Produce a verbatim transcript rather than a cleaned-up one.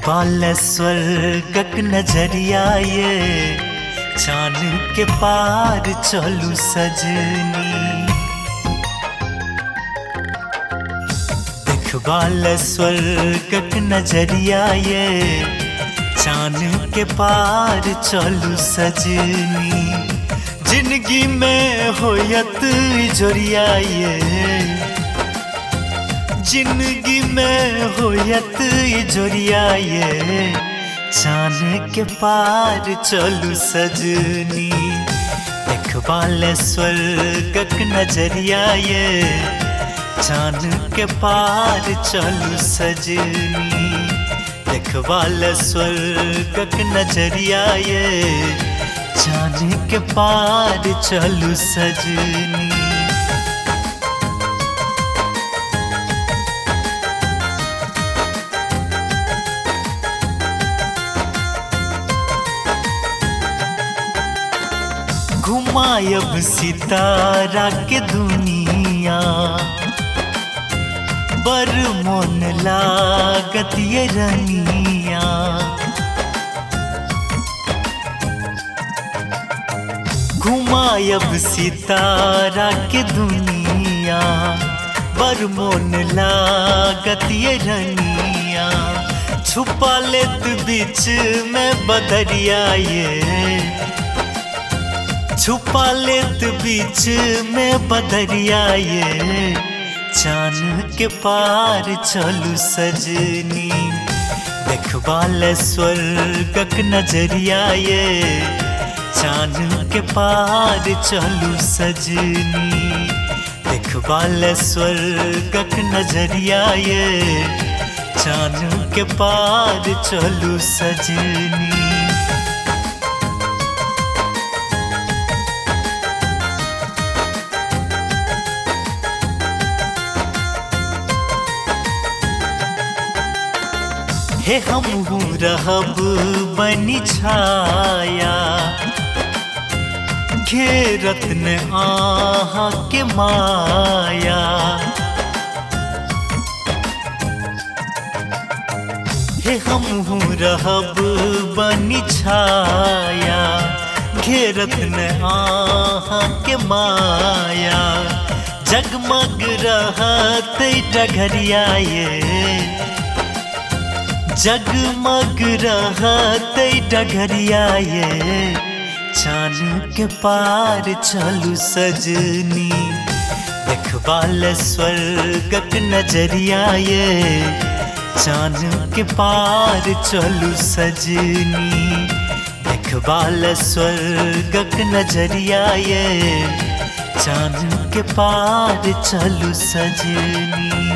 देखबाल स्वर्गक नजरिया ये चान के पार चलू सजनी। देखबाल स्वर्गक नजरिया ये चान के पार चलू सजनी। जिंदगी में होयत जोरिया ये जिंदगी में होयत जोरिया ये चान के पार चलू सजनी। देखबाल स्वर्गक नजरिया ये चान के पार चलू सजनी। देखबाल स्वर्गक नजरिया ये चान के पार चलू सजनी। घुमायब सितारा के दुनिया बर मोन लागत ये रनिया। घुमायब सितारा के दुनिया बर मोन लागत ये रनिया। छुपा लेत बीच में बदरिया ये छुपा लेत बीच में बदरिया ये चान के पार चलू सजनी। देखबाल स्वर्गक नजरिया ये चान के पार चलू सजनी। देखबाल स्वर्गक नजरिया ये चान के पार चलू सजनी। हे हमहू रहब बनी छाया घेरत न आहा के माया। हे हमहू रहब बनी छाया घेरत न आहा के माया। जगमग रहत डगरिया ये जगमग रहत डगरिया ये चान के पार चलू सजनी। देखबाल स्वर्गक नजरिया ये चान के पार चलू सजनी। देखबाल स्वर्गक नजरिया ये चान के पार चलू सजनी।